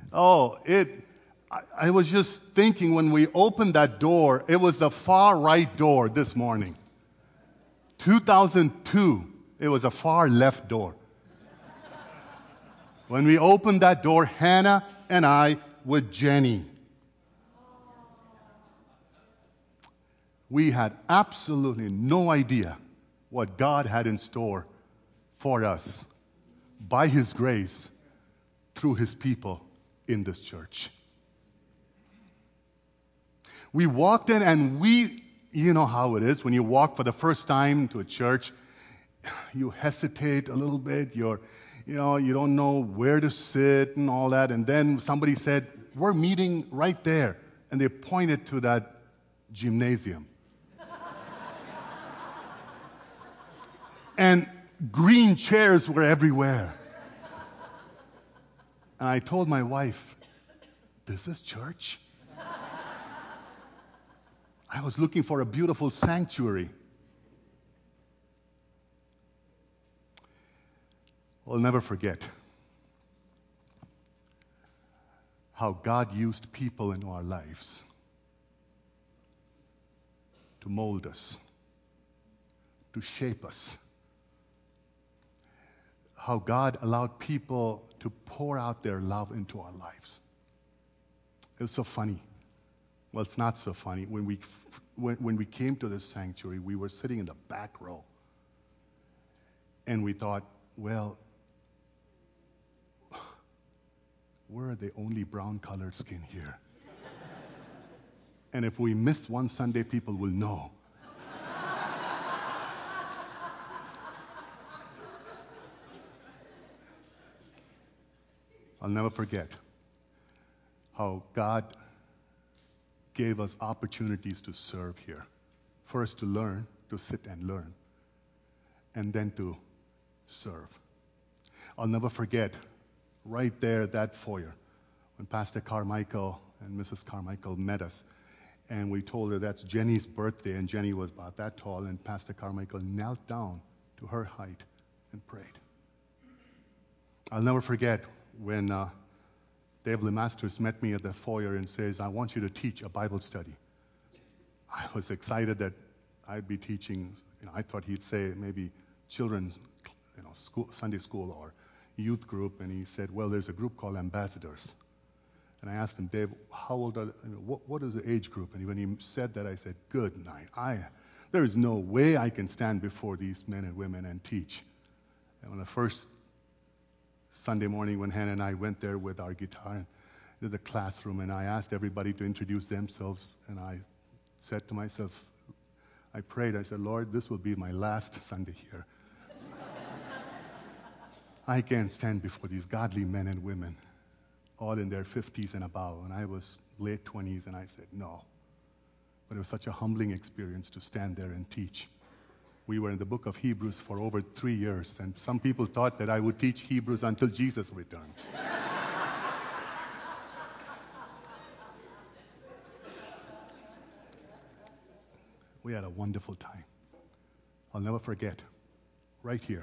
Oh, I was just thinking when we opened that door, it was the far right door this morning. 2002, it was a far left door. When we opened that door, Hannah and I with Jenny, we had absolutely no idea what God had in store for us by His grace through His people in this church. We walked in and you know how it is when you walk for the first time to a church, you hesitate a little bit, you don't know where to sit and all that, and then somebody said, we're meeting right there, and they pointed to that gymnasium. And green chairs were everywhere. And I told my wife, this is church? I was looking for a beautiful sanctuary. I'll never forget how God used people in our lives to mold us, to shape us. How God allowed people to pour out their love into our lives. It was so funny. Well, it's not so funny. When we came to this sanctuary, we were sitting in the back row. And we thought, well, we're the only brown-colored skin here. And if we miss one Sunday, people will know. I'll never forget how God gave us opportunities to serve here. First to learn, to sit and learn, and then to serve. I'll never forget, right there, that foyer, when Pastor Carmichael and Mrs. Carmichael met us, and we told her that's Jenny's birthday, and Jenny was about that tall, and Pastor Carmichael knelt down to her height and prayed. I'll never forget when Dave Lemasters met me at the foyer and says, I want you to teach a Bible study. I was excited that I'd be teaching, I thought he'd say maybe children's school, Sunday school or youth group, and he said, well, there's a group called Ambassadors. And I asked him, Dave, how old are, what is the age group? And when he said that, I said, good night. There is no way I can stand before these men and women and teach. And when the first Sunday morning when Hannah and I went there with our guitar into the classroom, and I asked everybody to introduce themselves, and I said to myself, I prayed, I said, Lord, this will be my last Sunday here. I can't stand before these godly men and women, all in their 50s and above, and I was late 20s, and I said, no. But it was such a humbling experience to stand there and teach. We were in the book of Hebrews for over 3 years, and some people thought that I would teach Hebrews until Jesus returned. We had a wonderful time. I'll never forget, right here.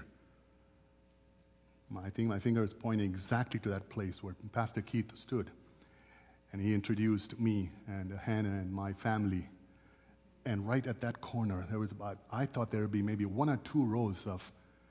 I think my finger is pointing exactly to that place where Pastor Keith stood, and he introduced me and Hannah and my family. And right at that corner, there was I thought there would be maybe 1 or 2 rows of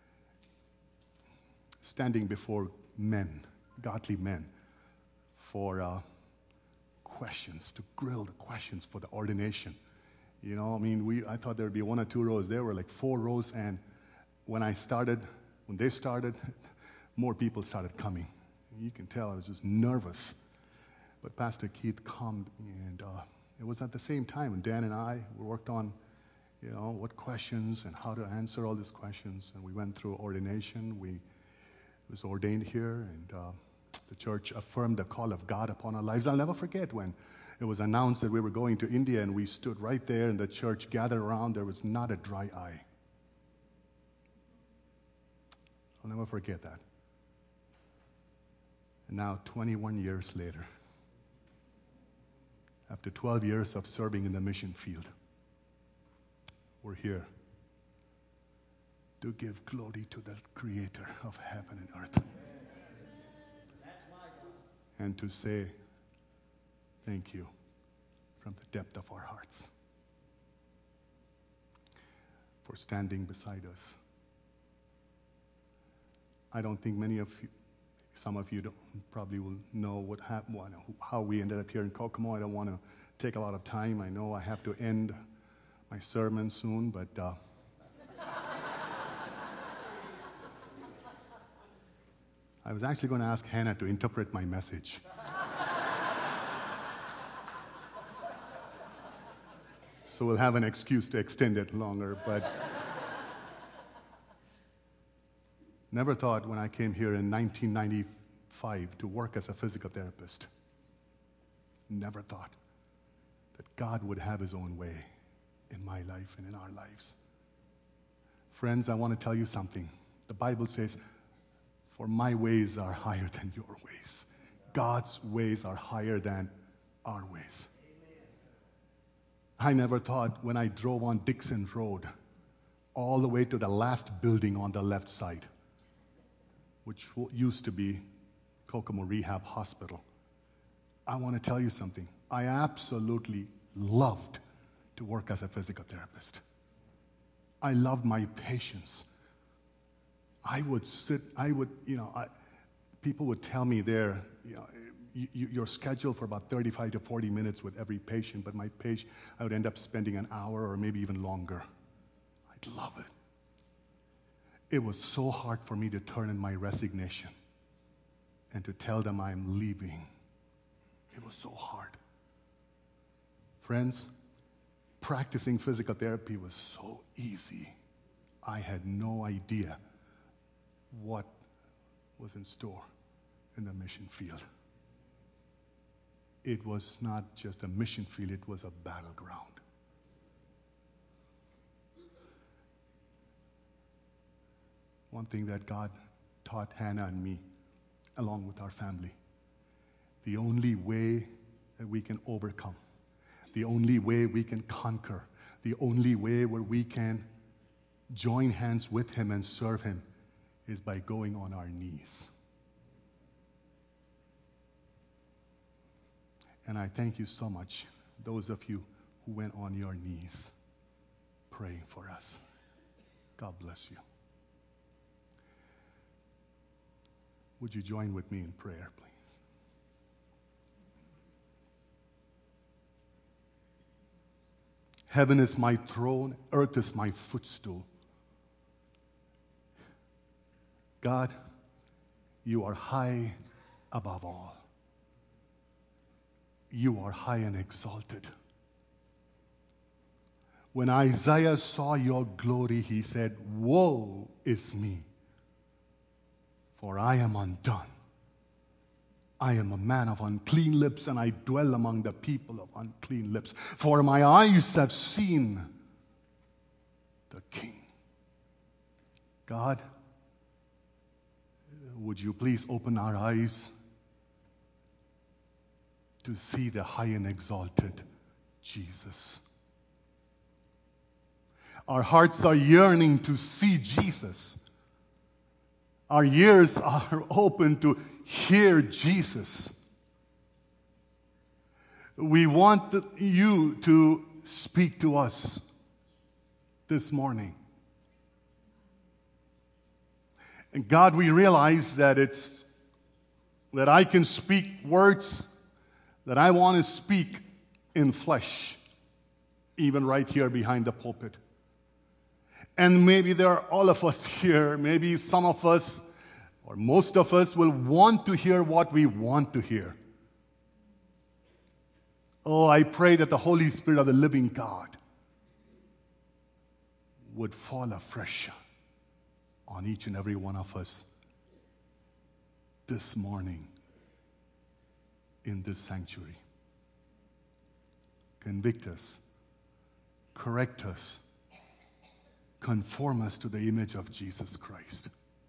standing before men, godly men, for questions, to grill the questions for the ordination. I thought there would be 1 or 2 rows. There were like 4 rows, and when they started, more people started coming. You can tell I was just nervous. But Pastor Keith calmed me, and it was at the same time, and Dan and I worked on, what questions and how to answer all these questions. And we went through ordination. We was ordained here, and the church affirmed the call of God upon our lives. I'll never forget when it was announced that we were going to India, and we stood right there, and the church gathered around. There was not a dry eye. I'll never forget that. And now, 21 years later, after 12 years of serving in the mission field, we're here to give glory to the Creator of heaven and earth. and to say thank you from the depth of our hearts for standing beside us. I don't think many of you, some of you probably will know how we ended up here in Kokomo. I don't want to take a lot of time. I know I have to end my sermon soon, but I was actually going to ask Hannah to interpret my message. So we'll have an excuse to extend it longer, but never thought when I came here in 1995 to work as a physical therapist, never thought that God would have his own way in my life and in our lives. Friends, I want to tell you something. The Bible says, for my ways are higher than your ways. God's ways are higher than our ways. I never thought when I drove on Dixon Road all the way to the last building on the left side, which used to be Kokomo Rehab Hospital. I want to tell you something. I absolutely loved to work as a physical therapist. I loved my patients. People would tell me there, you're scheduled for about 35 to 40 minutes with every patient, but I would end up spending an hour or maybe even longer. I'd love it. It was so hard for me to turn in my resignation and to tell them I'm leaving. It was so hard. Friends, practicing physical therapy was so easy. I had no idea what was in store in the mission field. It was not just a mission field, it was a battleground. One thing that God taught Hannah and me, along with our family, the only way that we can overcome, the only way we can conquer, the only way where we can join hands with him and serve him is by going on our knees. And I thank you so much, those of you who went on your knees praying for us. God bless you. Would you join with me in prayer, please? Heaven is my throne, earth is my footstool. God, you are high above all. You are high and exalted. When Isaiah saw your glory, he said, "Woe is me, for I am undone. I am a man of unclean lips, and I dwell among the people of unclean lips. For my eyes have seen the King." God, would you please open our eyes to see the high and exalted Jesus? Our hearts are yearning to see Jesus. Our ears are open to hear Jesus. We want you to speak to us this morning. And God, we realize that I can speak words that I want to speak in flesh, even right here behind the pulpit. And maybe there are all of us here, maybe some of us, or most of us will want to hear what we want to hear. Oh, I pray that the Holy Spirit of the living God would fall afresh on each and every one of us this morning in this sanctuary. Convict us, correct us, conform us to the image of Jesus Christ.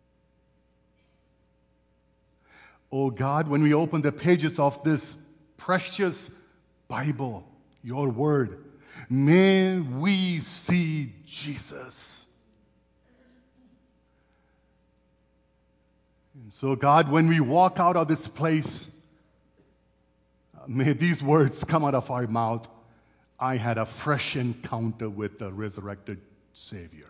Oh God, when we open the pages of this precious Bible, your word, may we see Jesus. And so God, when we walk out of this place, may these words come out of our mouth. I had a fresh encounter with the resurrected Savior.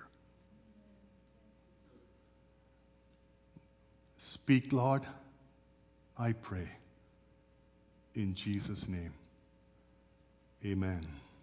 Speak, Lord, I pray. In Jesus' name, amen.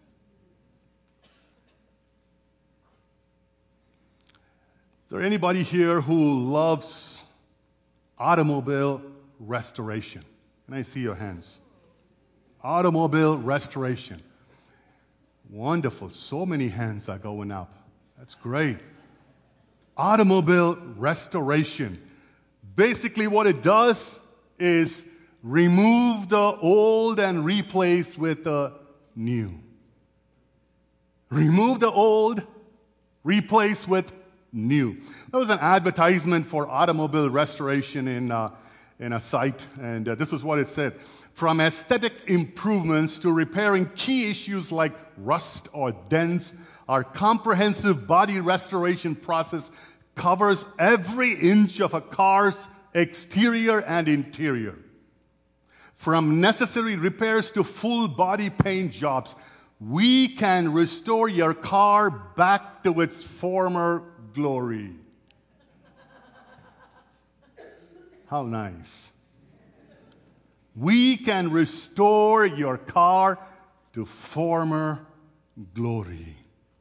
Is there anybody here who loves automobile restoration? Can I see your hands? Automobile restoration. Wonderful. So many hands are going up. That's great. Automobile restoration. Basically, what it does is remove the old and replace with the new. Remove the old, replace with new. There was an advertisement for automobile restoration in a site, and this is what it said. From aesthetic improvements to repairing key issues like rust or dents, our comprehensive body restoration process covers every inch of a car's exterior and interior. From necessary repairs to full body paint jobs, we can restore your car back to its former glory. How nice. We can restore your car to former glory.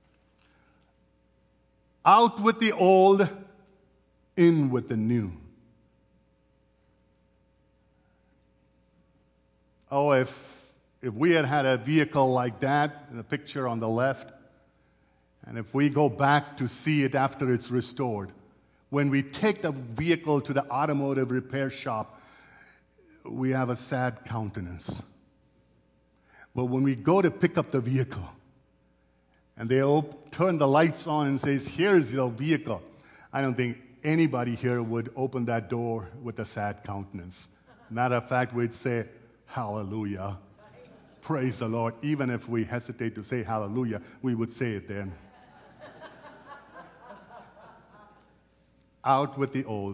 Out with the old, in with the new. Oh, if we had had a vehicle like that, in the picture on the left, and if we go back to see it after it's restored, when we take the vehicle to the automotive repair shop, we have a sad countenance. But when we go to pick up the vehicle, and they turn the lights on and says, here's your vehicle, I don't think anybody here would open that door with a sad countenance. Matter of fact, we'd say, hallelujah. Praise the Lord. Even if we hesitate to say hallelujah, we would say it then. Out with the old,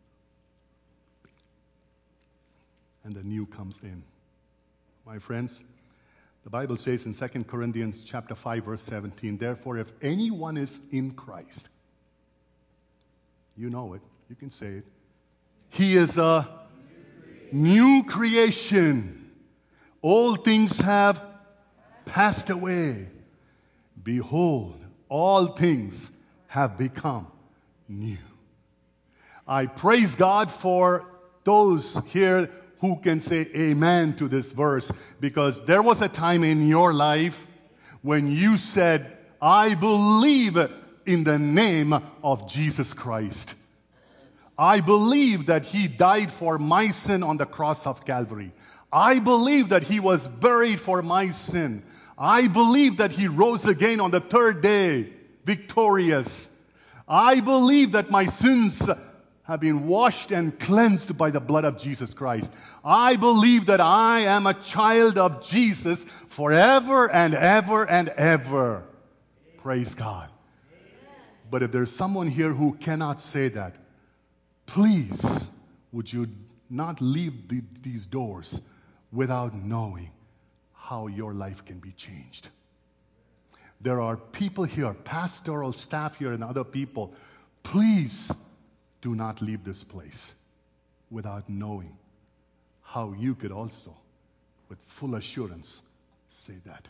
and the new comes in. My friends, the Bible says in 2 Corinthians chapter 5, verse 17, therefore, if anyone is in Christ, you know it, you can say it, he is a new creation. All things have passed away. Behold, all things have become new. I praise God for those here who can say amen to this verse, because there was a time in your life when you said, I believe in the name of Jesus Christ. I believe that He died for my sin on the cross of Calvary. I believe that He was buried for my sin. I believe that He rose again on the third day, victorious. I believe that my sins have been washed and cleansed by the blood of Jesus Christ. I believe that I am a child of Jesus forever and ever and ever. Praise God. But if there's someone here who cannot say that, please, would you not leave these doors without knowing how your life can be changed? There are people here, pastoral staff here and other people. Please do not leave this place without knowing how you could also, with full assurance, say that.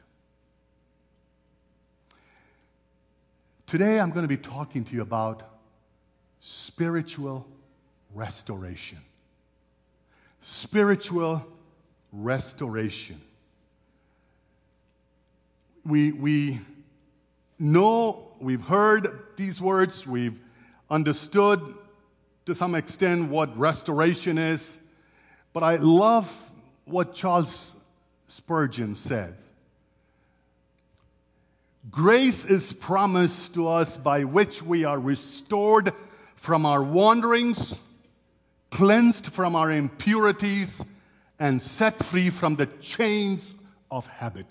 Today I'm going to be talking to you about spiritual restoration. Spiritual restoration. We know, we've heard these words, we've understood to some extent what restoration is, but I love what Charles Spurgeon said. Grace is promised to us by which we are restored from our wanderings, cleansed from our impurities, and set free from the chains of habit.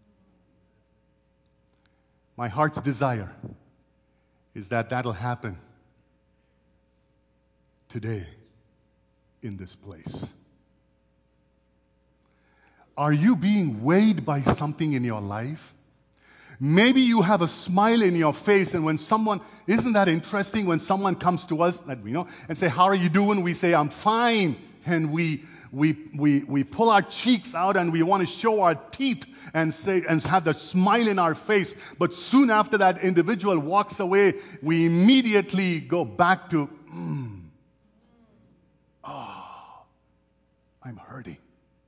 My heart's desire is that that'll happen today in this place. Are you being weighed by something in your life? Maybe you have a smile in your face, and when someone, isn't that interesting when someone comes to us that we know and say, how are you doing? We say, I'm fine. And we pull our cheeks out and we want to show our teeth and say and have the smile in our face. But soon after that individual walks away, we immediately go back to, I'm hurting.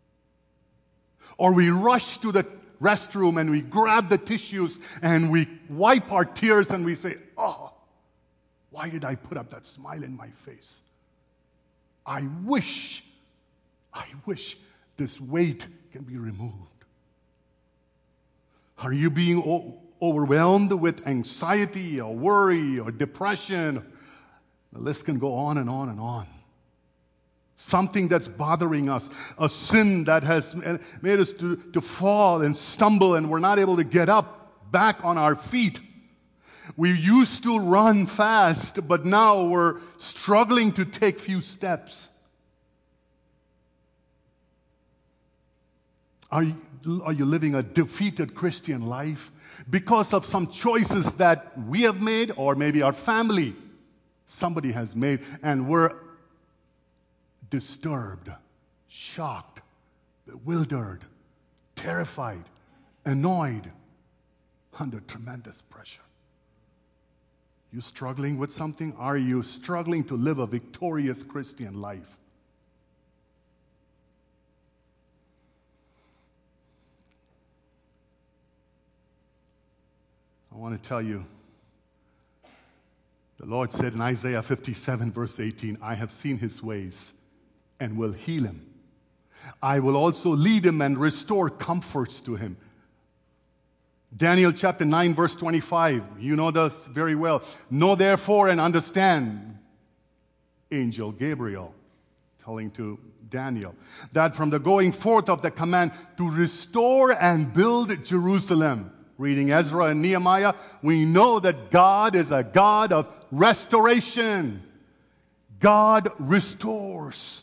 Or we rush to the restroom and we grab the tissues and we wipe our tears and we say, why did I put up that smile in my face? I wish this weight can be removed. Are you being overwhelmed with anxiety or worry or depression? The list can go on and on and on. Something that's bothering us, a sin that has made us to fall and stumble and we're not able to get up back on our feet. We used to run fast, but now we're struggling to take few steps. Are you living a defeated Christian life because of some choices that we have made or maybe our family, somebody has made, and we're disturbed, shocked, bewildered, terrified, annoyed, under tremendous pressure? You struggling with something? Are you struggling to live a victorious Christian life? I want to tell you, the Lord said in Isaiah 57, verse 18, I have seen his ways and will heal him. I will also lead him and restore comforts to him. Daniel chapter 9, verse 25, you know this very well. Know therefore and understand, angel Gabriel telling to Daniel, that from the going forth of the command to restore and build Jerusalem, reading Ezra and Nehemiah, we know that God is a God of restoration. God restores.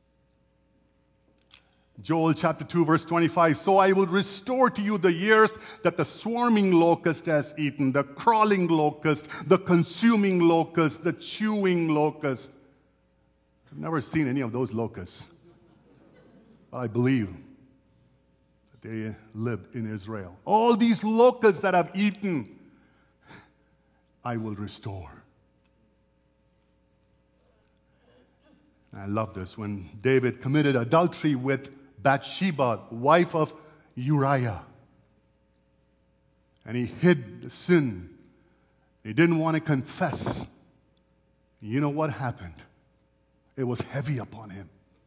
Joel chapter 2, verse 25, so I will restore to you the years that the swarming locust has eaten, the crawling locust, the consuming locust, the chewing locust. I've never seen any of those locusts. But I believe that they lived in Israel. All these locusts that have eaten, I will restore. And I love this. When David committed adultery with Bathsheba, wife of Uriah, and he hid the sin. He didn't want to confess. You know what happened? It was heavy upon him.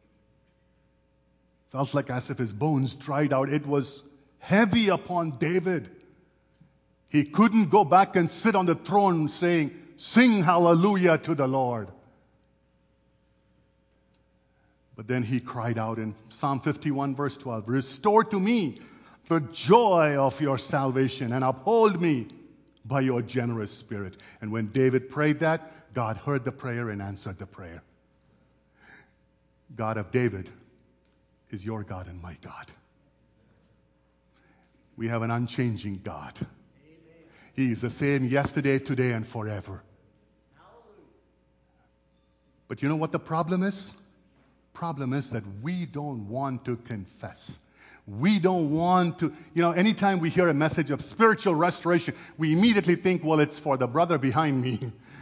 Felt like as if his bones dried out. It was heavy upon David. He couldn't go back and sit on the throne saying, sing hallelujah to the Lord. But then he cried out in Psalm 51, verse 12, restore to me the joy of your salvation and uphold me by your generous spirit. And when David prayed that, God heard the prayer and answered the prayer. God of David is your God and my God. We have an unchanging God. He is the same yesterday, today, and forever. But you know what the problem is? Problem is that we don't want to confess. We don't want to, anytime we hear a message of spiritual restoration, we immediately think, well, it's for the brother behind me.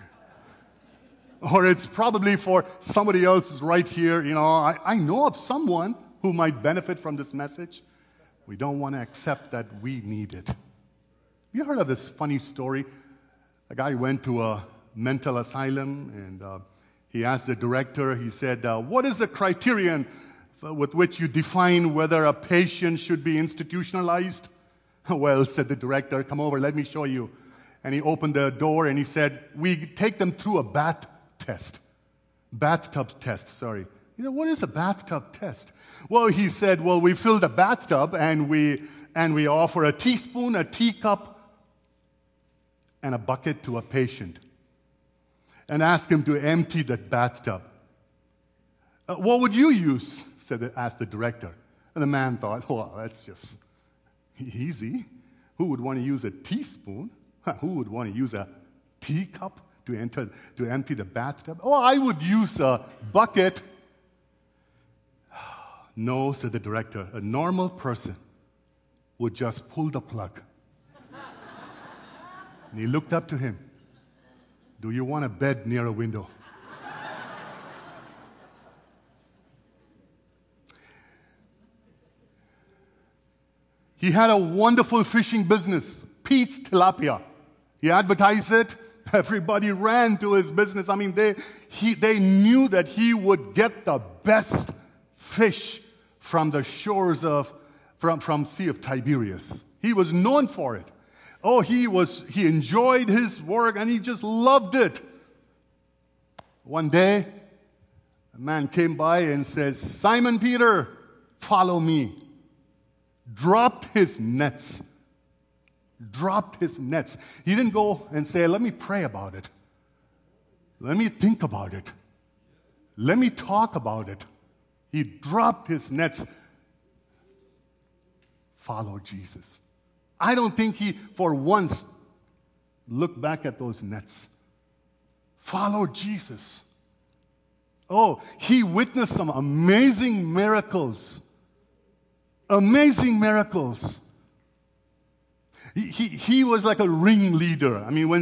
Or it's probably for somebody else right here. I know of someone who might benefit from this message. We don't want to accept that we need it. You heard of this funny story? A guy went to a mental asylum and he asked the director, he said, what is the criterion with which you define whether a patient should be institutionalized? Well, said the director, come over, let me show you. And he opened the door and he said, we take them through a bathtub test. What is a bathtub test? Well, he said, we fill the bathtub and we offer a teaspoon, a teacup, and a bucket to a patient. And ask him to empty that bathtub. What would you use? Asked the director. And the man thought, well, that's just easy. Who would want to use a teaspoon? Who would want to use a teacup to empty the bathtub? Oh, I would use a bucket. No, said the director. A normal person would just pull the plug. And he looked up to him. Do you want a bed near a window? He had a wonderful fishing business, Pete's Tilapia. He advertised it. Everybody ran to his business. I mean, they knew that he would get the best fish from the shores from Sea of Tiberias. He was known for it. Oh, he enjoyed his work and he just loved it. One day, a man came by and said, Simon Peter, follow me. Dropped his nets. He didn't go and say, let me pray about it. Let me think about it. Let me talk about it. He dropped his nets. Follow Jesus. I don't think he, for once, looked back at those nets. Follow Jesus. Oh, he witnessed some amazing miracles. Amazing miracles. He was like a ringleader. I mean, when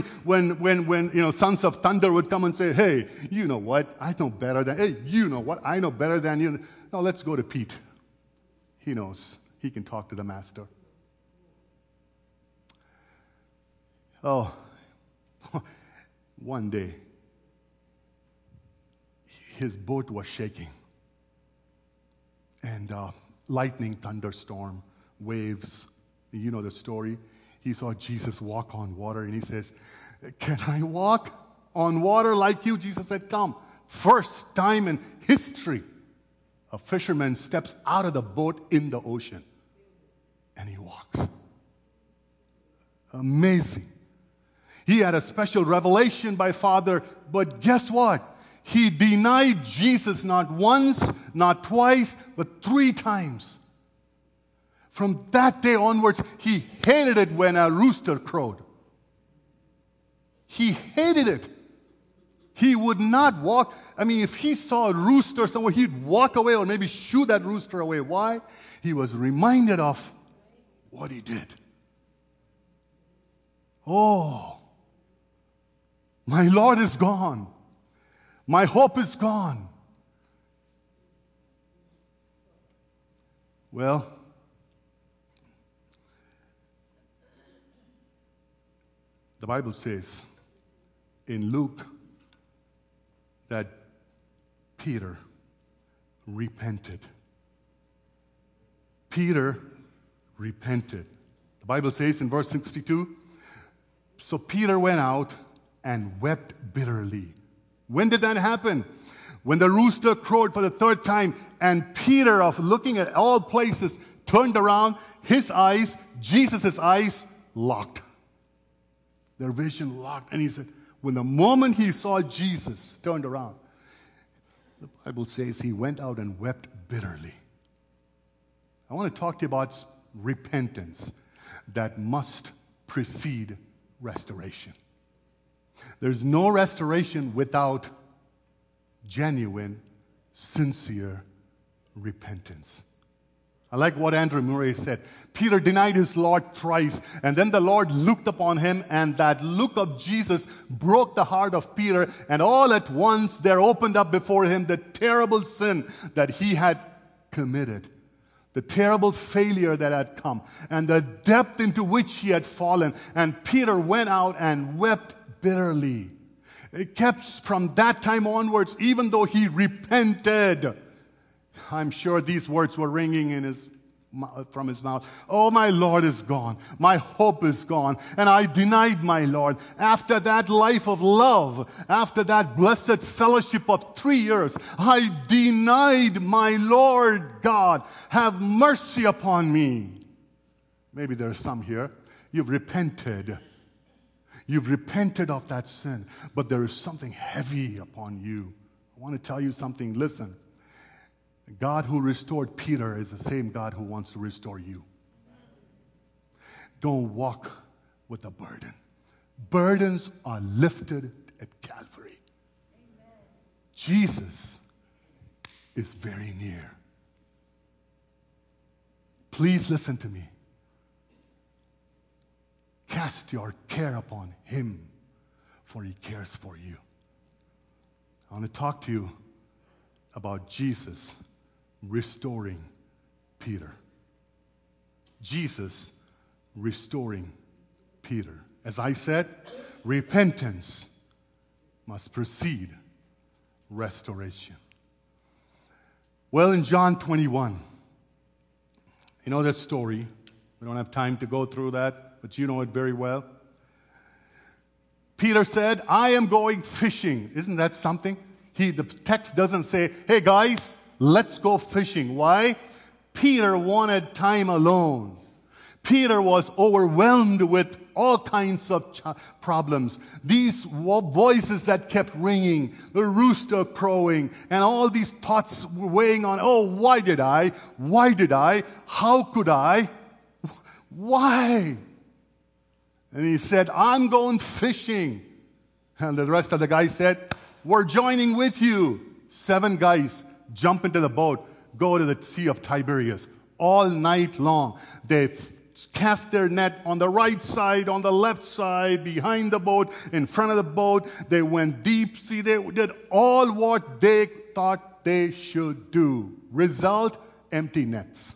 Sons of Thunder would come and say, hey, you know what? I know better than, hey, you know what? I know better than you. No, let's go to Pete. He knows. He can talk to the master. Oh, one day, his boat was shaking. And lightning, thunderstorm, waves. You know the story. He saw Jesus walk on water, and he says, can I walk on water like you? Jesus said, come. First time in history, a fisherman steps out of the boat in the ocean, and he walks. Amazing. He had a special revelation by Father, but guess what? He denied Jesus not once, not twice, but 3 times. From that day onwards, he hated it when a rooster crowed. He hated it. He would not walk. I mean, if he saw a rooster somewhere, he'd walk away or maybe shoo that rooster away. Why? He was reminded of what he did. Oh, my Lord is gone. My hope is gone. Well, the Bible says in Luke that Peter repented. Peter repented. The Bible says in verse 62, so Peter went out and wept bitterly. When did that happen? When the rooster crowed for the 3rd time, and Peter, of looking at all places, turned around, his eyes, Jesus' eyes, locked. Their vision locked. And he said, when the moment he saw Jesus turned around, the Bible says he went out and wept bitterly. I want to talk to you about repentance that must precede restoration. There's no restoration without genuine, sincere repentance. I like what Andrew Murray said. Peter denied his Lord thrice, and then the Lord looked upon him, and that look of Jesus broke the heart of Peter, and all at once there opened up before him the terrible sin that he had committed, the terrible failure that had come, and the depth into which he had fallen. And Peter went out and wept bitterly. It kept from that time onwards, even though he repented, I'm sure these words were ringing from his mouth. Oh, my Lord is gone. My hope is gone. And I denied my Lord. After that life of love, after that blessed fellowship of 3 years, I denied my Lord God. Have mercy upon me. Maybe there are some here. You've repented. You've repented of that sin, but there is something heavy upon you. I want to tell you something. Listen. God who restored Peter is the same God who wants to restore you. Don't walk with a burden. Burdens are lifted at Calvary. Jesus is very near. Please listen to me. Cast your care upon him, for he cares for you. I want to talk to you about Jesus restoring Peter. Jesus restoring Peter. As I said, repentance must precede restoration. Well, in John 21, you know that story. We don't have time to go through that, but you know it very well. Peter said, I am going fishing. Isn't that something? The text doesn't say, hey guys, let's go fishing. Why? Peter wanted time alone. Peter was overwhelmed with all kinds of problems. These voices that kept ringing, the rooster crowing, and all these thoughts were weighing on, oh, why did I? Why did I? How could I? Why? And he said, I'm going fishing. And the rest of the guys said, we're joining with you. 7 guys jump into the boat, go to the Sea of Tiberias. All night long, they cast their net on the right side, on the left side, behind the boat, in front of the boat. They went deep sea. They did all what they thought they should do. Result, empty nets.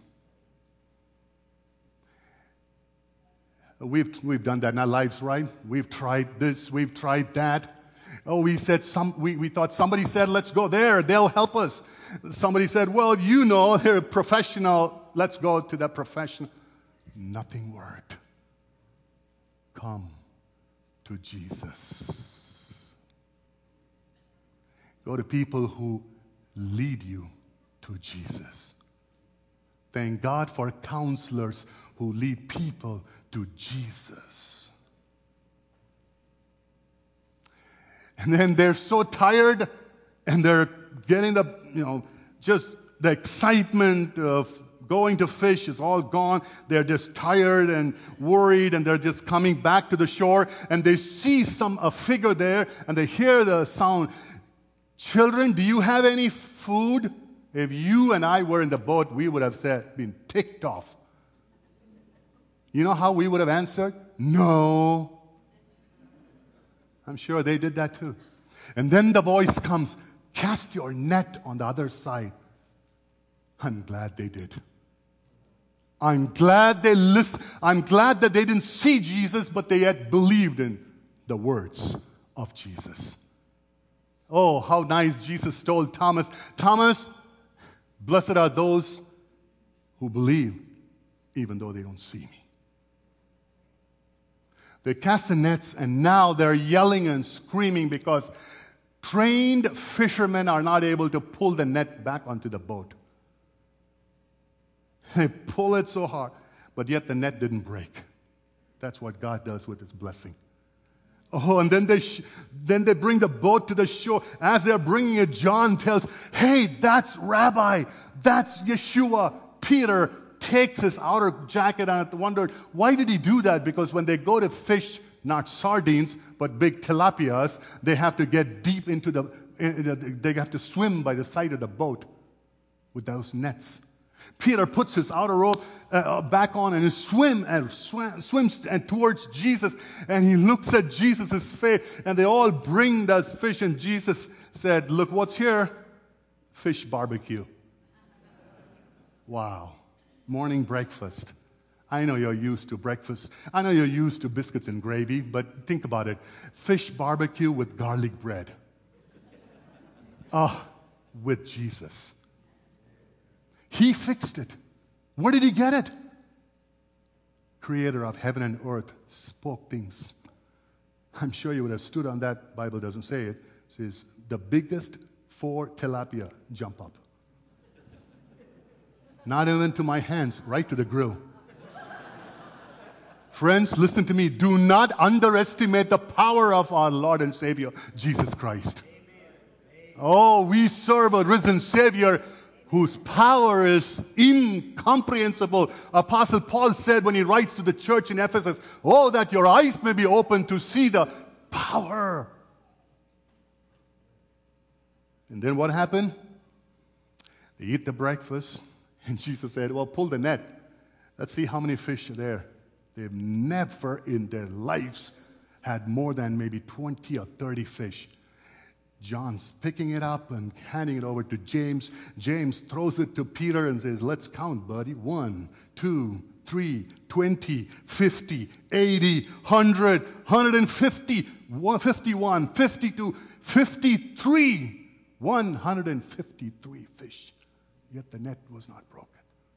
We've done that in our lives, right? We've tried this, we've tried that. Oh, we thought somebody said, let's go there, they'll help us. Somebody said, well, you know, they're a professional, let's go to that professional. Nothing worked. Come to Jesus. Go to people who lead you to Jesus. Thank God for counselors who lead people to Jesus. And then they're so tired and they're getting just the excitement of going to fish is all gone. They're just tired and worried, and they're just coming back to the shore, and they see a figure there, and they hear the sound. Children, do you have any food? If you and I were in the boat, we would have been ticked off. You know how we would have answered? No. I'm sure they did that too. And then the voice comes, cast your net on the other side. I'm glad they did. I'm glad they listened. I'm glad that they didn't see Jesus, but they yet believed in the words of Jesus. Oh, how nice Jesus told Thomas, Thomas, blessed are those who believe, even though they don't see me. They cast the nets, and now they're yelling and screaming because trained fishermen are not able to pull the net back onto the boat. They pull it so hard, but yet the net didn't break. That's what God does with His blessing. Oh, and then they bring the boat to the shore. As they're bringing it, John tells, hey, that's Rabbi. That's Yeshua. Peter takes his outer jacket and wondered, why did he do that? Because when they go to fish, not sardines, but big tilapias, they have to get deep into they have to swim by the side of the boat with those nets. Peter puts his outer robe back on and swims towards Jesus, and he looks at Jesus' face, and they all bring those fish, and Jesus said, look what's here, fish barbecue. Wow. Morning breakfast. I know you're used to breakfast. I know you're used to biscuits and gravy, but think about it. Fish barbecue with garlic bread. Oh, with Jesus. He fixed it. Where did he get it? Creator of heaven and earth spoke things. I'm sure you would have stood on that. Bible doesn't say it. It says, the biggest 4 tilapia jump up. Not even to my hands, right to the grill. Friends, listen to me. Do not underestimate the power of our Lord and Savior, Jesus Christ. Oh, we serve a risen Savior whose power is incomprehensible. Apostle Paul said when he writes to the church in Ephesus, oh, that your eyes may be open to see the power. And then what happened? They eat the breakfast, and Jesus said, well, pull the net. Let's see how many fish are there. They've never in their lives had more than maybe 20 or 30 fish. John's picking it up and handing it over to James. James throws it to Peter and says, let's count, buddy. 1, 2, 3, 20, 50, 80, 100, 150, 151, 52, 53. 153 fish. Yet the net was not broken.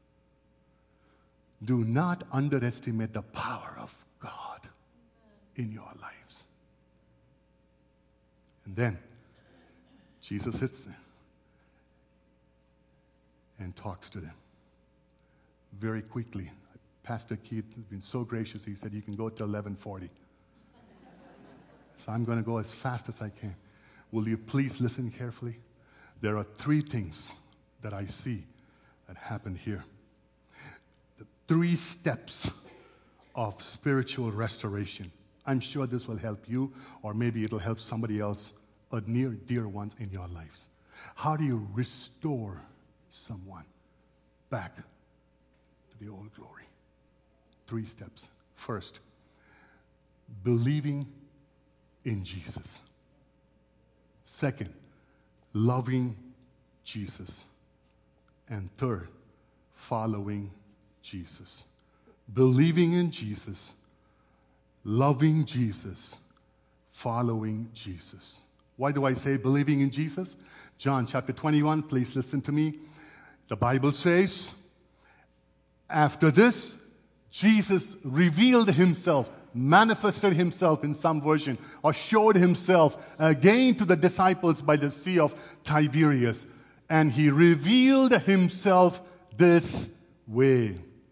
Do not underestimate the power of God in your lives. And then Jesus sits there and talks to them very quickly. Pastor Keith has been so gracious. He said, you can go to 11:40. So I'm going to go as fast as I can. Will you please listen carefully? There are 3 things that I see that happened here. The 3 steps of spiritual restoration. I'm sure this will help you, or maybe it'll help somebody else, a near dear ones in your lives. How do you restore someone back to the old glory? 3 steps. First, believing in Jesus. Second, loving Jesus. And third, following Jesus. Believing in Jesus, loving Jesus, following Jesus. Why do I say believing in Jesus? John chapter 21, please listen to me. The Bible says, after this, Jesus revealed himself, manifested himself in some version, or showed himself again to the disciples by the Sea of Tiberias. And he revealed himself this way.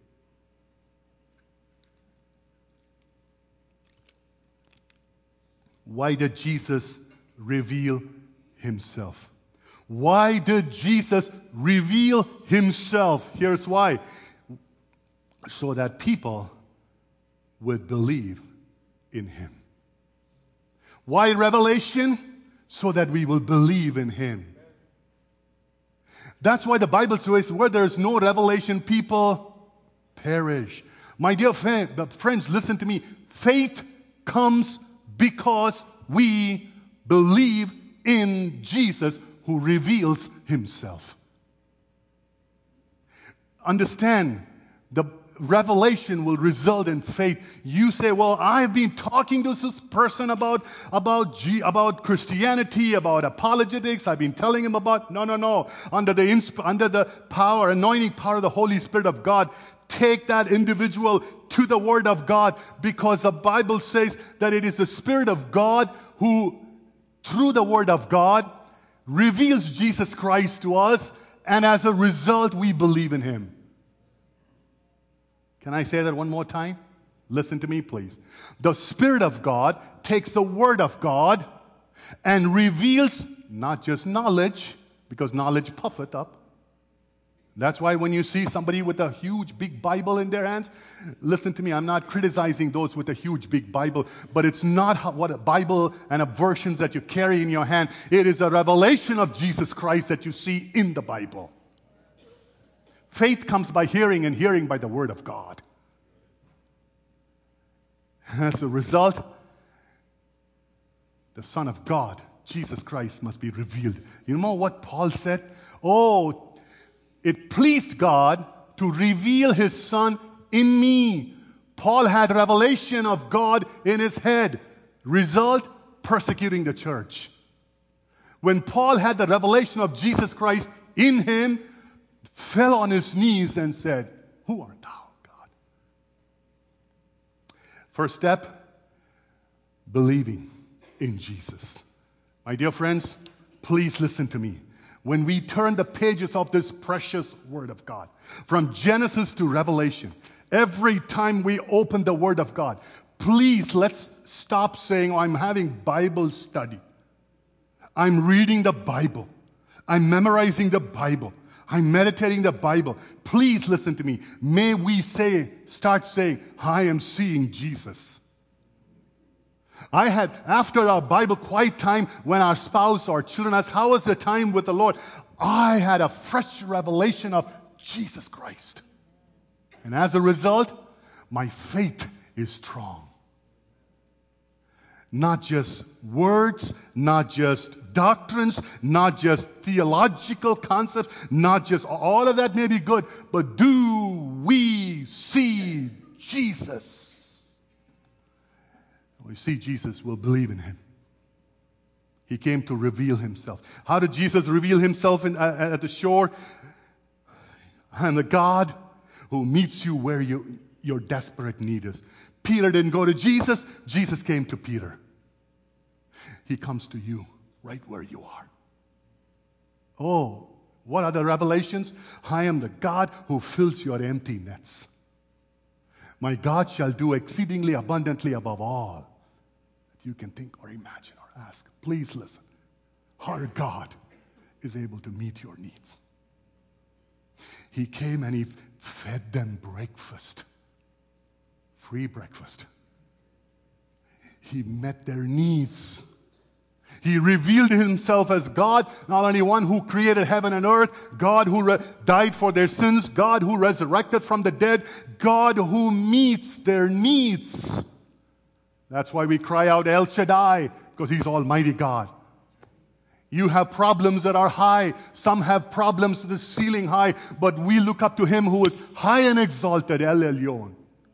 Why did Jesus reveal himself? Why did Jesus reveal himself? Here's why. So that people would believe in him. Why revelation? So that we will believe in him. That's why the Bible says, where there is no revelation, people perish. My dear friends, listen to me. Faith comes because we believe in Jesus who reveals himself. Understand, the revelation will result in faith. You say, well, I've been talking to this person about Christianity, about apologetics. I've been telling him about, no. Under the power, anointing power of the Holy Spirit of God, take that individual to the Word of God, because the Bible says that it is the Spirit of God who, through the Word of God, reveals Jesus Christ to us, and as a result, we believe in him. Can I say that one more time? Listen to me, please. The Spirit of God takes the Word of God and reveals not just knowledge, because knowledge puffeth up. That's why when you see somebody with a huge, big Bible in their hands, listen to me, I'm not criticizing those with a huge, big Bible, but it's not what a Bible and a versions that you carry in your hand. It is a revelation of Jesus Christ that you see in the Bible. Faith comes by hearing, and hearing by the Word of God. As a result, the Son of God, Jesus Christ, must be revealed. You know what Paul said? Oh, it pleased God to reveal his Son in me. Paul had revelation of God in his head. Result, persecuting the church. When Paul had the revelation of Jesus Christ in him, fell on his knees and said, who art thou, God? First step, believing in Jesus. My dear friends, please listen to me. When we turn the pages of this precious Word of God, from Genesis to Revelation, every time we open the Word of God, please let's stop saying, oh, I'm having Bible study. I'm reading the Bible. I'm memorizing the Bible. I'm meditating the Bible. Please listen to me. May we start saying, I am seeing Jesus. I had, after our Bible quiet time, when our spouse or children asked, how was the time with the Lord? I had a fresh revelation of Jesus Christ. And as a result, my faith is strong. Not just words, not just doctrines, not just theological concepts, not just all of that may be good, but do we see Jesus? When we see Jesus, we'll believe in him. He came to reveal himself. How did Jesus reveal himself at the shore? I am the God who meets you where your desperate need is. Peter didn't go to Jesus. Jesus came to Peter. He comes to you right where you are. Oh, what are the revelations? I am the God who fills your empty nets. My God shall do exceedingly abundantly above all that you can think or imagine or ask. Please listen. Our God is able to meet your needs. He came and he fed them breakfast. Free breakfast. He met their needs. He revealed himself as God, not only one who created heaven and earth, God who died for their sins, God who resurrected from the dead, God who meets their needs. That's why we cry out El Shaddai, because he's Almighty God. You have problems that are high. Some have problems to the ceiling high, but we look up to him who is high and exalted, El Elyon.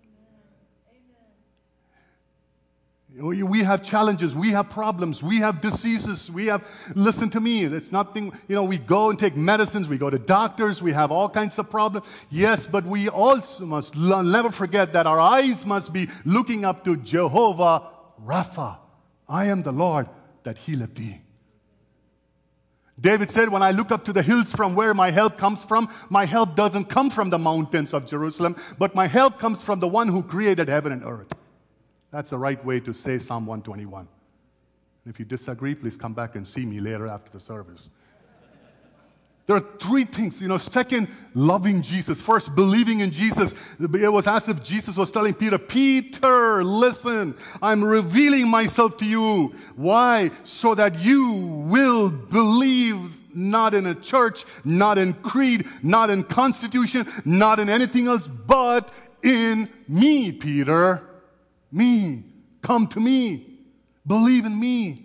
We have challenges, we have problems, we have diseases, listen to me, it's nothing, we go and take medicines, we go to doctors, we have all kinds of problems. Yes, but we also must never forget that our eyes must be looking up to Jehovah Rapha. I am the Lord that healeth thee. David said, when I look up to the hills from where my help comes from, my help doesn't come from the mountains of Jerusalem, but my help comes from the one who created heaven and earth. That's the right way to say Psalm 121. If you disagree, please come back and see me later after the service. There are three things. Second, loving Jesus. First, believing in Jesus. It was as if Jesus was telling Peter, Peter, listen, I'm revealing myself to you. Why? So that you will believe not in a church, not in creed, not in constitution, not in anything else, but in me, Peter. Me. Come to me. Believe in me.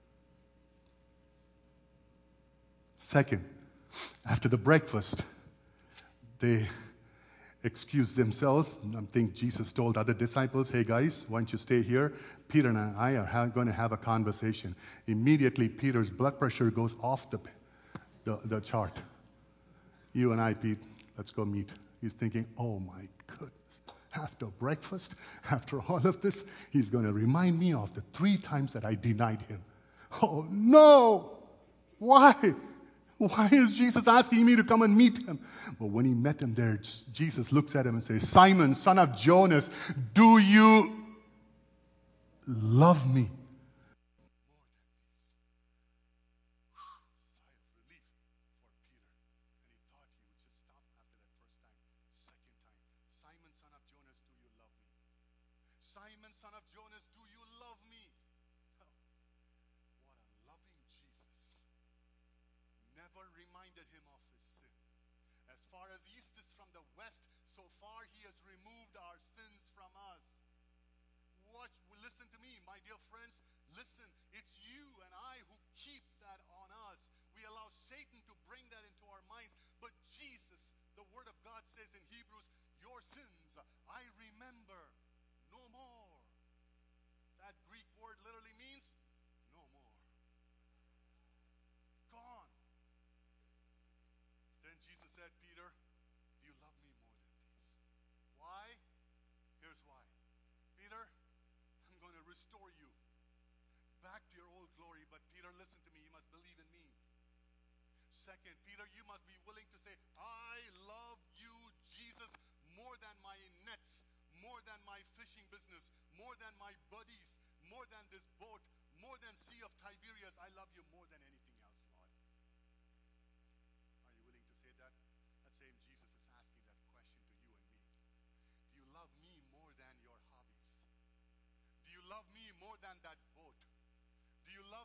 Second, after the breakfast, they excused themselves. I think Jesus told other disciples, hey guys, why don't you stay here? Peter and I are going to have a conversation. Immediately, Peter's blood pressure goes off the chart. You and I, Pete, let's go meet. He's thinking, oh my goodness. After breakfast, after all of this, he's going to remind me of the 3 times that I denied him. Oh no! Why? Why is Jesus asking me to come and meet him? But when he met him there, Jesus looks at him and says, Simon, son of Jonas, do you love me? Simon, son of Jonas, do you love me? What a loving Jesus. Never reminded him of his sin. As far as east is from the west, so far he has removed our sins from us. Listen to me, my dear friends. Listen, it's you and I who keep that on us. We allow Satan to bring that into our minds. But Jesus, the Word of God says in Hebrews, your sins I remember no more. That Greek word literally means no more. Gone. Then Jesus said, Peter, do you love me more than these? Why? Here's why. Peter, I'm going to restore you back to your old glory. But Peter, listen to me. You must believe in me. Second, Peter, you must be willing to say, I love you, Jesus, more than my nets, more than my fishing business, more than my buddies, more than this boat, more than Sea of Tiberias. I love you more than anything else, Lord. Are you willing to say that?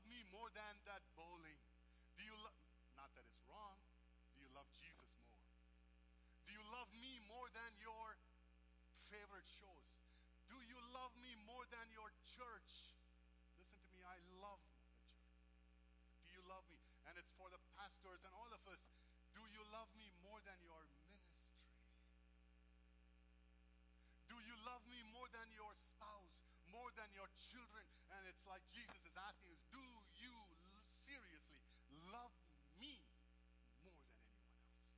love me more than that bowling? Do you love, not that it's wrong, do you love Jesus more? Do you love me more than your favorite shows? Do you love me more than your church? Listen to me, I love the church. Do you love me? And it's for the pastors and all of us. Do you love me more than your ministry? Do you love me more than your spouse, more than your children? And it's like Jesus is asking us, do you seriously love me more than anyone else?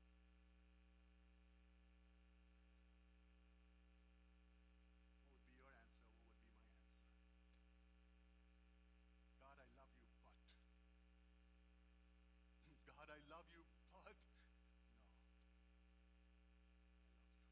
What would be your answer? What would be my answer? God, I love you, but. God, I love you, but. No. I love you.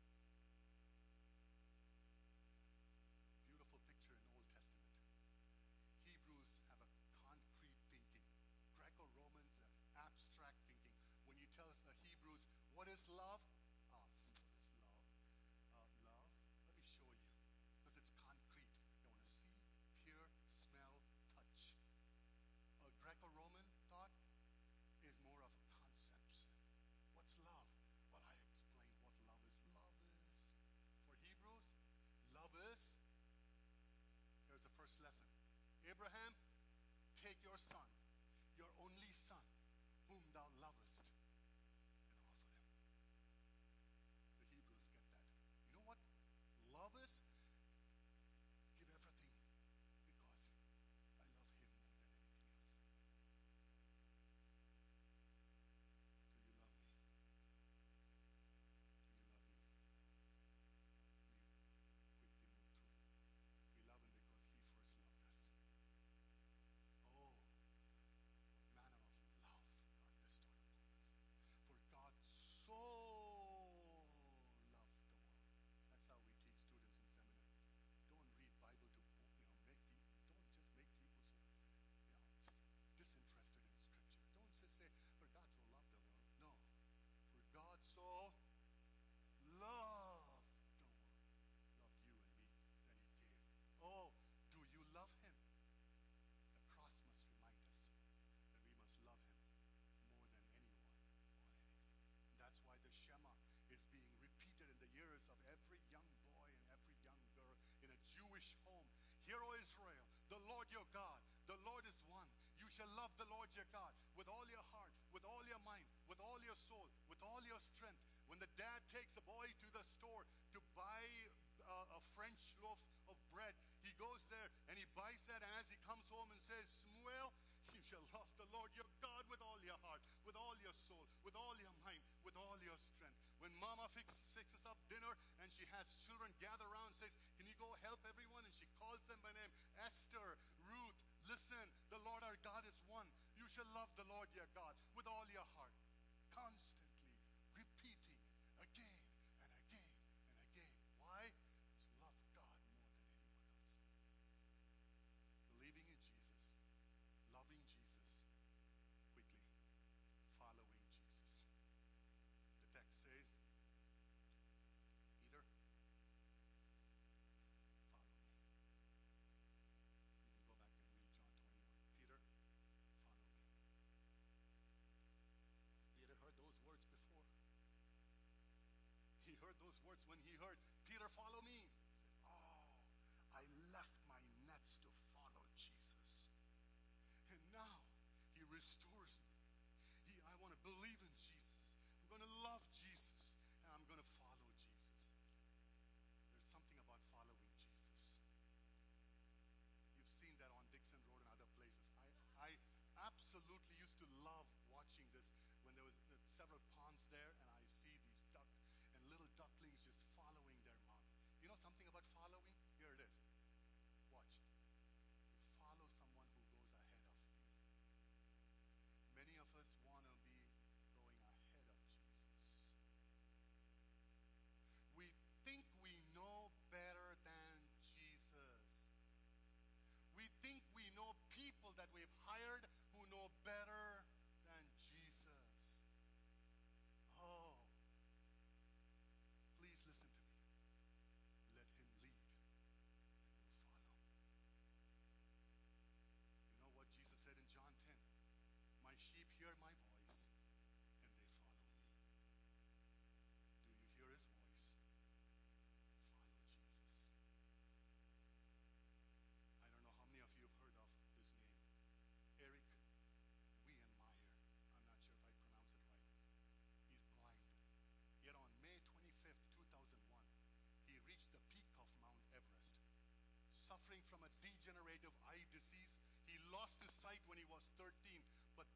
Beautiful picture in the Old Testament. Hebrews have a concrete thinking. Greco-Romans have abstract thinking. When you tell us the Hebrews, what is love? What is love? Love? Let me show you. Because it's concrete. You want to see, hear, smell, touch. A Greco-Roman thought is more of a concept. What's love? Well, I explained what love is. Love is, for Hebrews, love is, here's the first lesson. Abraham, take your son, your only son, whom thou lovest, and offer him. The Hebrews get that. You know what love is? Give everything because I love him more than anything else. Do you love me? Do you love me? We quickly move through it. We love him because he first loved us. Oh, what manner of love God bestowed upon us. For God so loved the world. That's how we teach students in seminary. Don't read Bible to make people. Don't just make people so just disinterested in Scripture. Don't just say, "For God so loved the world." No, for God so loved the world, loved you and me, that He gave. Oh, do you love Him? The cross must remind us that we must love Him more than anyone or anything. That's why the Shema is being repeated in the ears of every young boy and every young girl in a Jewish home. Hear, O Israel, the Lord your God, the Lord is one. You shall love the Lord your God with all your heart, with all your mind, with all your soul, with all your strength. When the dad takes a boy to the store to buy a French loaf of bread, he goes there and he buys that, and as he comes home and says, "Shmuel, you shall love the Lord your God with all your heart, with all your soul, with all your mind, with all your strength." When mama fixes up dinner and she has children gather around and says, "Can you go help everyone?" and she calls them by name, Esther, Ruth, listen, the Lord our God is one. You shall love the Lord your God with all your heart. Constantly repeating it again and again and again. Why? It's love God more than anyone else. Believing in Jesus, loving Jesus, quickly following Jesus. The text says, Peter, follow me. You can go back and read John 21. Peter, follow me. Peter heard those words before. He heard those words when he heard, "Peter, follow me." He said, "Oh, I left my nets to follow Jesus. And now He restores me. I want to believe in Jesus. I'm going to love Jesus. And I'm going to follow Jesus." There's something about following Jesus. You've seen that on Dixon Road and other places. I absolutely used to love watching this when there was several ponds there, and I see these ducks and little ducklings just following their mom. You know something about following? Here it is. Watch. You follow someone who goes ahead of you. Many of us want to be going ahead of Jesus. We think we know better than Jesus. We think we know people that we've hired who know better than Jesus. Oh,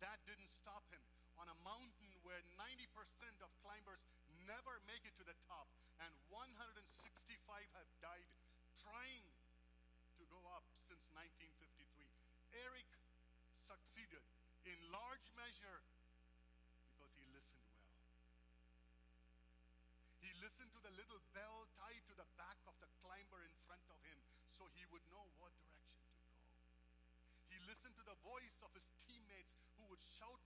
that didn't stop him. On a mountain where 90% of climbers never make it to the top, and 165 have died trying to go up since 1953. Eric succeeded in large measure because he listened well. He listened to the little bell tied to the back of the climber in front of him so he would know what direction to go. He listened to the voice of his teammates who would shout